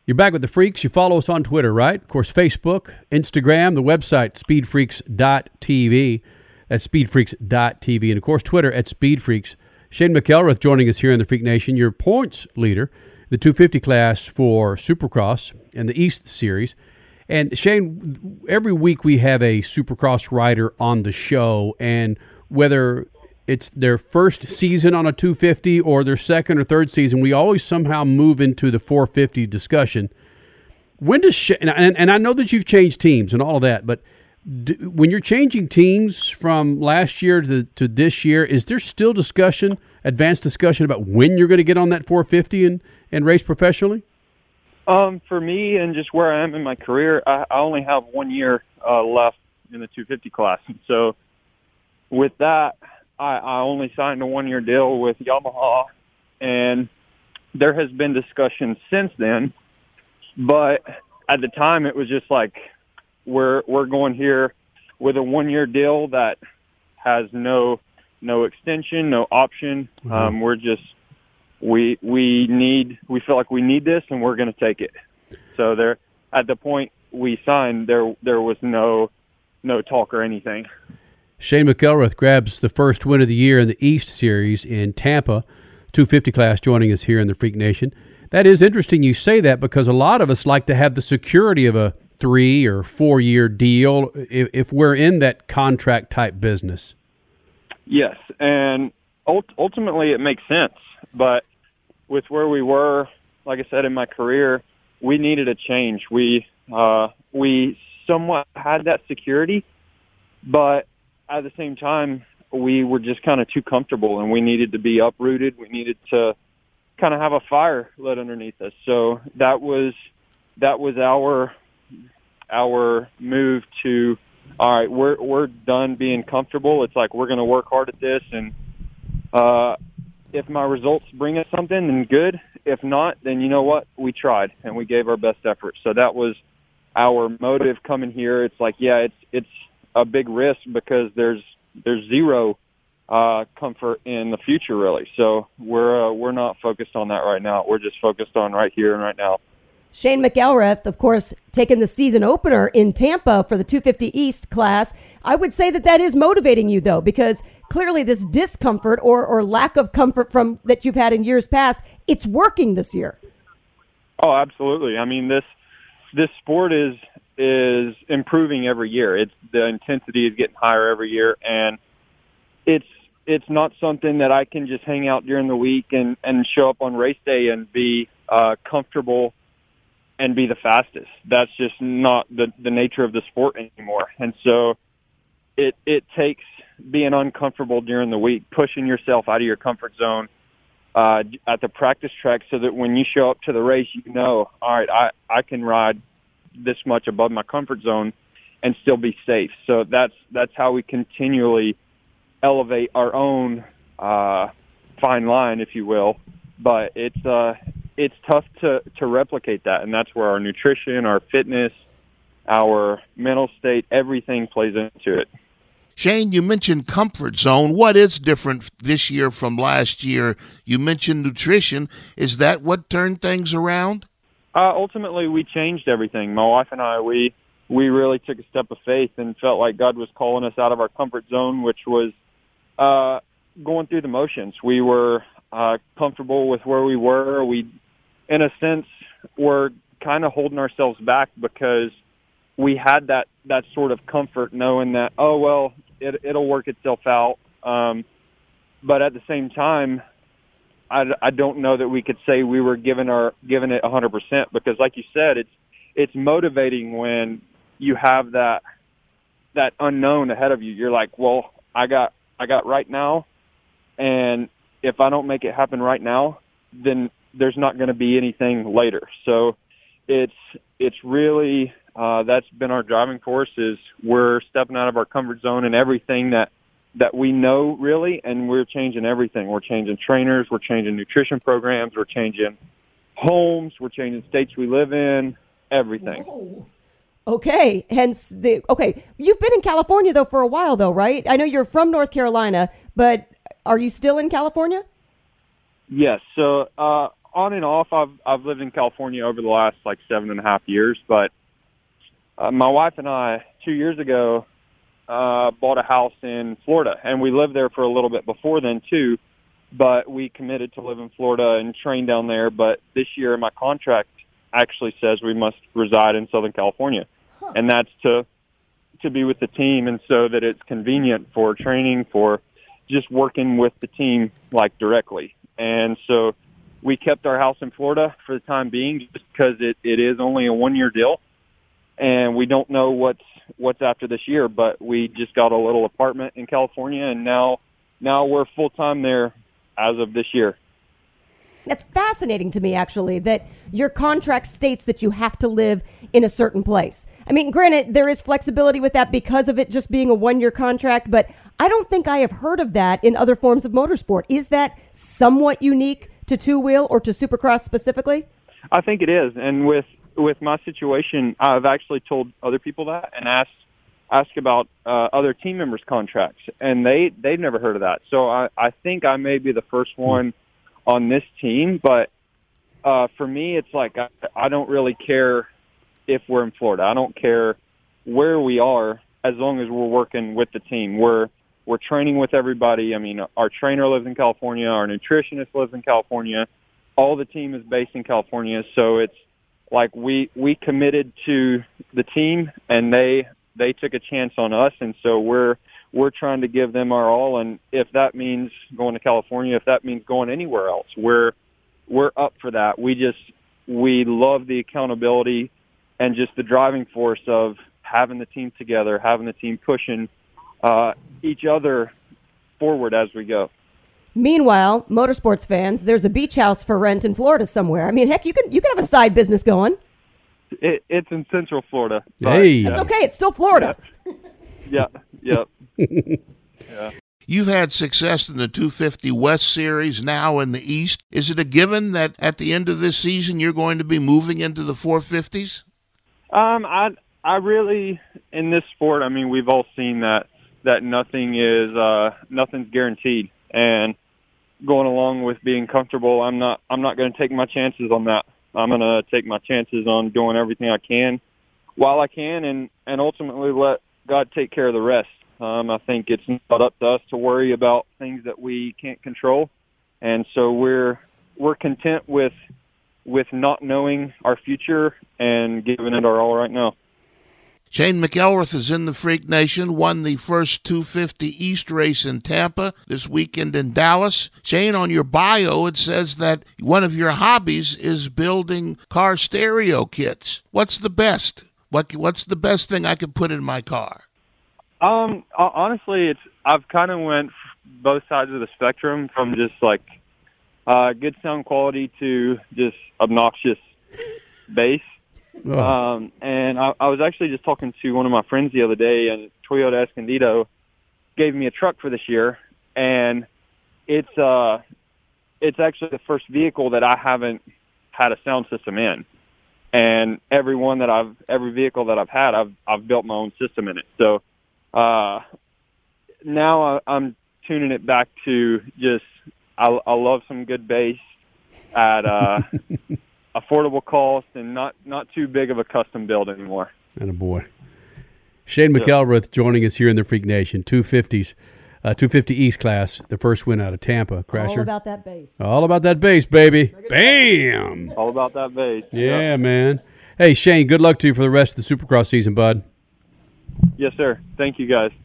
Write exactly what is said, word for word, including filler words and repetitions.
You're back with the Freaks. You follow us on Twitter, right? Of course, Facebook, Instagram, the website, speed freaks dot t v. That's speed freaks dot t v. And, of course, Twitter at speedfreaks. Shane McElrath joining us here in the Freak Nation, your points leader, the two fifty class for Supercross and the East Series. And, Shane, every week we have a Supercross rider on the show, and whether it's their first season on a two fifty or their second or third season, we always somehow move into the four fifty discussion. When does Sh- and, and I know that you've changed teams and all of that, but do, when you're changing teams from last year to, to this year, is there still discussion, advanced discussion about when you're going to get on that four fifty and, and race professionally? Um, for me and just where I am in my career, I, I only have one year uh, left in the two fifty class. So with that, I, I only signed a one-year deal with Yamaha, and there has been discussion since then. But at the time, it was just like, we're we're going here with a one-year deal that has no no extension, no option. Mm-hmm. Um, we're just we we need we feel like we need this, and we're going to take it. So there, at the point we signed, there there was no no talk or anything. Shane McElrath grabs the first win of the year in the East Series in Tampa, two fifty class, joining us here in the Freak Nation. That is interesting you say that, because a lot of us like to have the security of a three- or four-year deal if, if we're in that contract-type business. Yes, and ult- ultimately it makes sense. But with where we were, like I said, in my career, we needed a change. We uh, we somewhat had that security, but at the same time, we were just kind of too comfortable, and we needed to be uprooted. We needed to kind of have a fire lit underneath us. So that was that was our our move to, all right, we're we're done being comfortable. It's like, we're going to work hard at this, and uh, if my results bring us something, then good. If not, then you know what? We tried, and we gave our best effort. So that was our motive coming here. It's like, yeah, it's it's a big risk because there's there's zero uh, comfort in the future, really. So we're uh, we're not focused on that right now. We're just focused on right here and right now. Shane McElrath, of course, taking the season opener in Tampa for the two fifty East class. I would say that that is motivating you, though, because clearly this discomfort or, or lack of comfort from that you've had in years past, it's working this year. Oh, absolutely. I mean, this this sport is is improving every year. It's the intensity is getting higher every year, and it's it's not something that I can just hang out during the week and, and show up on race day and be uh, comfortable and be the fastest. That's just not the, the nature of the sport anymore. And so it it takes being uncomfortable during the week, pushing yourself out of your comfort zone uh, at the practice track, so that when you show up to the race, you know, all right, I, I can ride this much above my comfort zone and still be safe. So that's that's how we continually elevate our own uh, fine line, if you will. But it's uh, it's tough to, to replicate that, and that's where our nutrition, our fitness, our mental state, everything plays into it. Shane, you mentioned comfort zone. What is different this year from last year? You mentioned nutrition. Is that what turned things around? Uh, ultimately, we changed everything. My wife and I, we we really took a step of faith and felt like God was calling us out of our comfort zone, which was uh, going through the motions. We were uh, comfortable with where we were. We, in a sense, were kind of holding ourselves back because we had that, that sort of comfort knowing that, oh, well, it, it'll work itself out. Um, but at the same time, I, I don't know that we could say we were giving our giving it one hundred percent, because, like you said, it's it's motivating when you have that that unknown ahead of you. You're like, well, I got I got right now, and if I don't make it happen right now, then there's not going to be anything later. So it's it's really uh, that's been our driving force, is we're stepping out of our comfort zone and everything that. that we know, really, and we're changing everything. We're changing trainers, we're changing nutrition programs, we're changing homes, we're changing states we live in, everything. Whoa. Okay, hence the, okay, you've been in California, though, for a while, though, right? I know you're from North Carolina, but are you still in California? Yes, so uh, on and off, I've I've lived in California over the last like seven and a half years. But uh, my wife and I, two years ago, uh, bought a house in Florida, and we lived there for a little bit before then too. But we committed to live in Florida and train down there. But this year, my contract actually says we must reside in Southern California, huh. and that's to to be with the team, and so that it's convenient for training, for just working with the team like directly. And so we kept our house in Florida for the time being, just because it, it is only a one year deal, and we don't know what's what's after this year. But we just got a little apartment in California, and now now we're full time there as of this year. That's fascinating to me, actually, that your contract states that you have to live in a certain place. I mean, granted, there is flexibility with that because of it just being a one-year contract, but I don't think I have heard of that in other forms of motorsport. Is that somewhat unique to two-wheel or to Supercross specifically? I think it is. And with, with my situation, I've actually told other people that and asked asked about uh, other team members' contracts, and they, they've never heard of that. So I, I think I may be the first one on this team, but uh, for me, it's like I, I don't really care if we're in Florida. I don't care where we are as long as we're working with the team. We're we're training with everybody. I mean, our trainer lives in California. Our nutritionist lives in California. All the team is based in California, so it's like we we committed to the team, and they they took a chance on us, and so we're we're trying to give them our all. And if that means going to California, if that means going anywhere else, we're we're up for that. We just we love the accountability and just the driving force of having the team together, having the team pushing uh, each other forward as we go. Meanwhile, motorsports fans, there's a beach house for rent in Florida somewhere. I mean, heck, you can you can have a side business going. It, it's in Central Florida. Hey, that's okay. It's still Florida. Yeah, yeah. yeah. You've had success in the two fifty West Series, now in the East. Is it a given that at the end of this season you're going to be moving into the four fifties? Um, I I really, in this sport, I mean, we've all seen that that nothing is uh, nothing's guaranteed, and going along with being comfortable, I'm not I'm not going to take my chances on that. I'm going to take my chances on doing everything I can while I can, and and ultimately let God take care of the rest. Um, I think it's not up to us to worry about things that we can't control, and so we're we're content with with not knowing our future and giving it our all right now. Shane McElrath is in the Freak Nation, won the first two fifty East race in Tampa this weekend in Dallas. Shane, on your bio, it says that one of your hobbies is building car stereo kits. What's the best? What What's the best thing I could put in my car? Um, honestly, it's I've kind of went both sides of the spectrum, from just like uh, good sound quality to just obnoxious bass. Oh. Um, and I, I was actually just talking to one of my friends the other day, and Toyota Escondido gave me a truck for this year, and it's uh, it's actually the first vehicle that I haven't had a sound system in. And every one that I've, every vehicle that I've had, I've I've built my own system in it. So uh, now I, I'm tuning it back to just I, I love some good bass at uh, affordable cost and not not too big of a custom build anymore. And a boy, Shane McElrath joining us here in the Freak Nation, two fifties. Uh, two fifty East class, the first win out of Tampa. Crasher. All about that bass. All about that bass, baby. Bam! All about that bass. Yeah, yep. man. Hey, Shane, good luck to you for the rest of the Supercross season, bud. Yes, sir. Thank you, guys.